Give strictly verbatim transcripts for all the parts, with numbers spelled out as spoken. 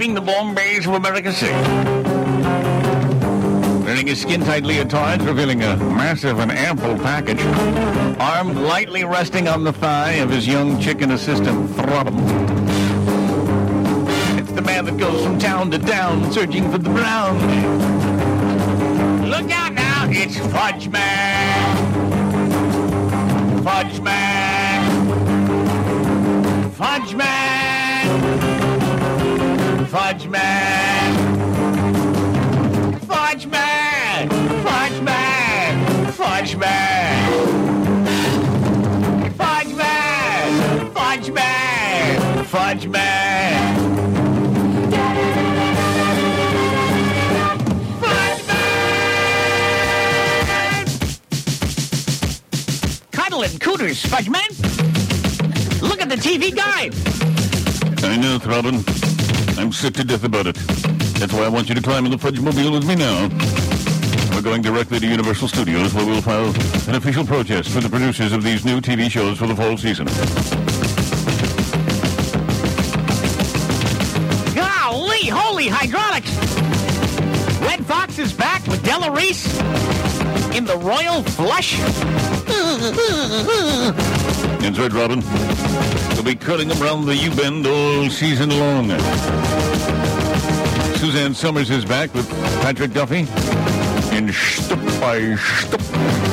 keeping the Bombays of America safe. Wearing his skin-tight leotard, revealing a massive and ample package. Arm lightly resting on the thigh of his young chicken assistant, Throbbing. It's the man that goes from town to town, searching for the brown. Look out now, it's Fudge Man. Fudge Man. Fudge Man. Fudge Man. Fudge Man. Fudge Man. Fudge Man. Fudge Man. Fudge Man. Fudge Man. Fudge Man. Cuddle and cooters, Fudge Man. Look at the T V guide. I know, Throbbing. I'm sick to death about it. That's why I want you to climb in the Fudge-mobile with me now. We're going directly to Universal Studios, where we'll file an official protest for the producers of these new T V shows for the fall season. Golly, holy hydraulics! Red Fox is back with Della Reese in the Royal Flush. That's right, Robin. We'll be cutting them around the U-bend all season long. Suzanne Summers is back with Patrick Duffy in Shtup by Shtup.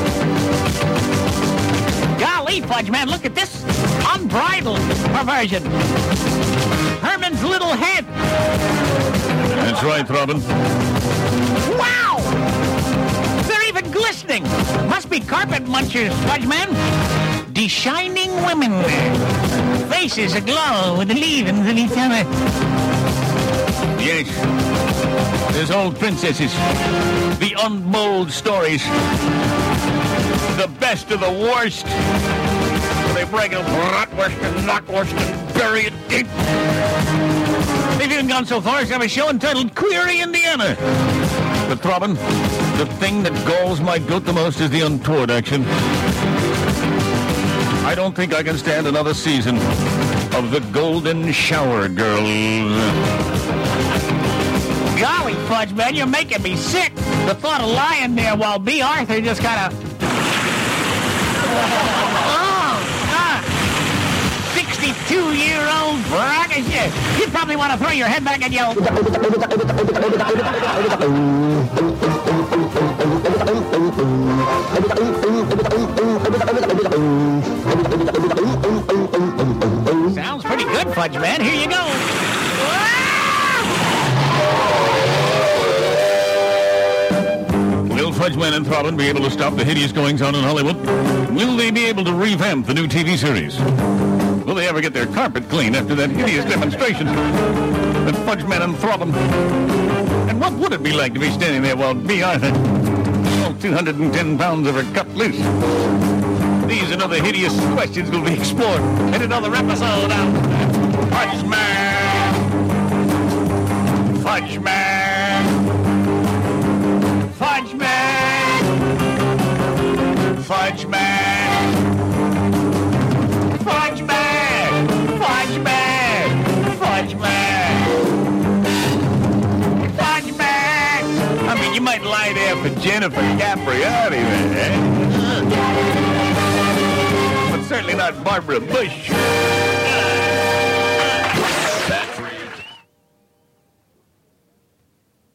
Golly, Fudge Man, look at this unbridled perversion. Herman's little head. That's right, Robin. Wow! They're even glistening. Must be carpet munchers, Fudge Man. De-shining women. Faces aglow with the leavings of each other. Yes. There's old princesses. The unmold stories. The best of the worst. They break up bratwurst and knockwurst and bury it deep. They've even gone so far as to have a show entitled Query Indiana. But, Throbbing, the thing that galls my goat the most is the untoward action. I don't think I can stand another season of the Golden Shower Girls. Golly, Fudge Man, you're making me sick. The thought of lying there while B. Arthur just kind of... oh, ah. sixty-two-year-old bragging. You'd probably want to throw your head back and yell... Sounds pretty good, Fudge Man. Here you go. Will Fudge Man and Throbbing be able to stop the hideous goings-on in Hollywood? Will they be able to revamp the new T V series? Will they ever get their carpet clean after that hideous demonstration? The Fudge Man and Throbbing. And what would it be like to be standing there while B. Arthur, all two hundred ten pounds of her cut loose? These and other hideous questions will be explored in another episode of Fudge Man. Fudge Man. Fudge Man. Fudge Man. Fudge Man. Fudge Man. Fudge Man. Fudge Man. I mean, you might lie there for Jennifer Capriati, man. But certainly not Barbara Bush.